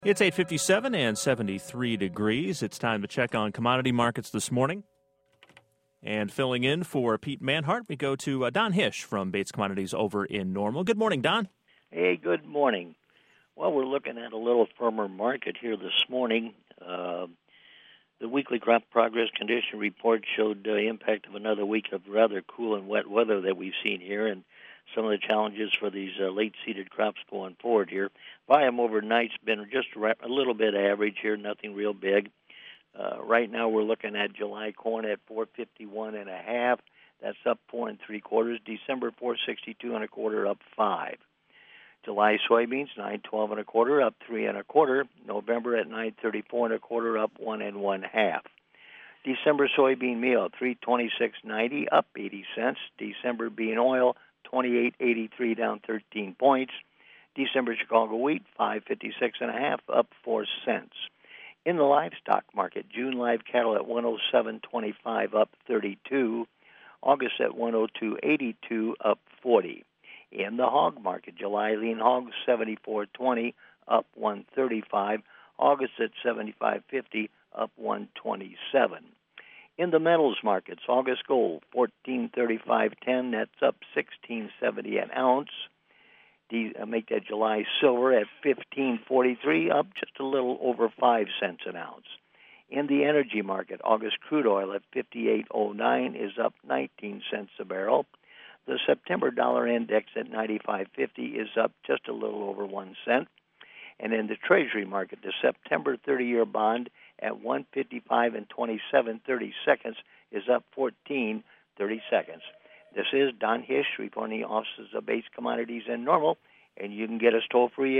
It's 8:57 and 73 degrees. It's time to check on commodity markets this morning. And filling in for Pete Manhart, we go to Don Hish from Bates Commodities over in Normal. Good morning, Don. Hey, good morning. Well, we're looking at a little firmer market here this morning. The weekly crop progress condition report showed the impact of another week of rather cool and wet weather that we've seen here, and some of the challenges for these late-seeded crops going forward here. Volume overnight's been just a little bit average here, nothing real big. Right now we're looking at July corn at 451.5. That's up 4 3/4. December 462 1/4, up 5. July soybeans 912 1/4, up 3 1/4. November at 934 1/4, up 1 1/2. December soybean meal 326.90, up 80 cents. December bean oil 28.83, down 13 points. December Chicago wheat 556.5, up 4 cents. In the livestock market, June live cattle at 107.25, up 32. August at 102.82, up 40. In the hog market, July lean hogs 74.20, up 135. August at 75.50, up 127. In the metals markets, August gold 1435.10, that's up 16.70 an ounce. Make that July silver at 15.43, up just a little over 5 cents an ounce. In the energy market, August crude oil at 58.09 is up 19 cents a barrel. The September dollar index at 95.50 is up just a little over 1 cent. And in the Treasury market, the September 30-year bond at 155 and 27/30 seconds is up 14/30 seconds. This is Don Hish reporting the offices of Bates Commodities in Normal, and you can get us toll-free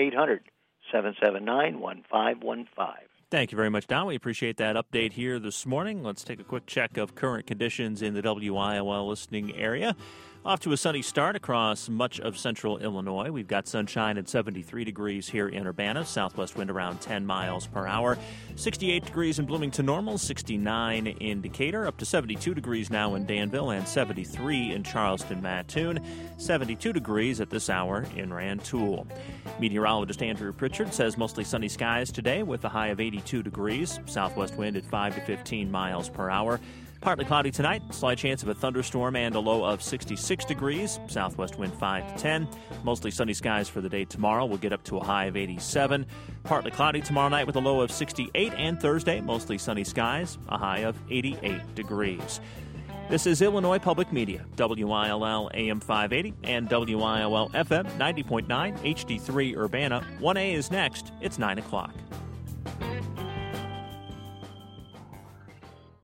800-779-1515. Thank you very much, Don. We appreciate that update here this morning. Let's take a quick check of current conditions in the WIOL listening area. Off to a sunny start across much of central Illinois. We've got sunshine at 73 degrees here in Urbana, southwest wind around 10 miles per hour. 68 degrees in Bloomington Normal, 69 in Decatur, up to 72 degrees now in Danville, and 73 in Charleston Mattoon, 72 degrees at this hour in Rantoul. Meteorologist Andrew Pritchard says mostly sunny skies today with a high of 82 degrees, southwest wind at 5 to 15 miles per hour. Partly cloudy tonight, slight chance of a thunderstorm and a low of 66 degrees, southwest wind 5 to 10. Mostly sunny skies for the day tomorrow. We'll get up to a high of 87. Partly cloudy tomorrow night with a low of 68, and Thursday, mostly sunny skies, a high of 88 degrees. This is Illinois Public Media, WILL AM 580 and WIOL FM 90.9 HD3 Urbana. 1A is next. It's 9 o'clock.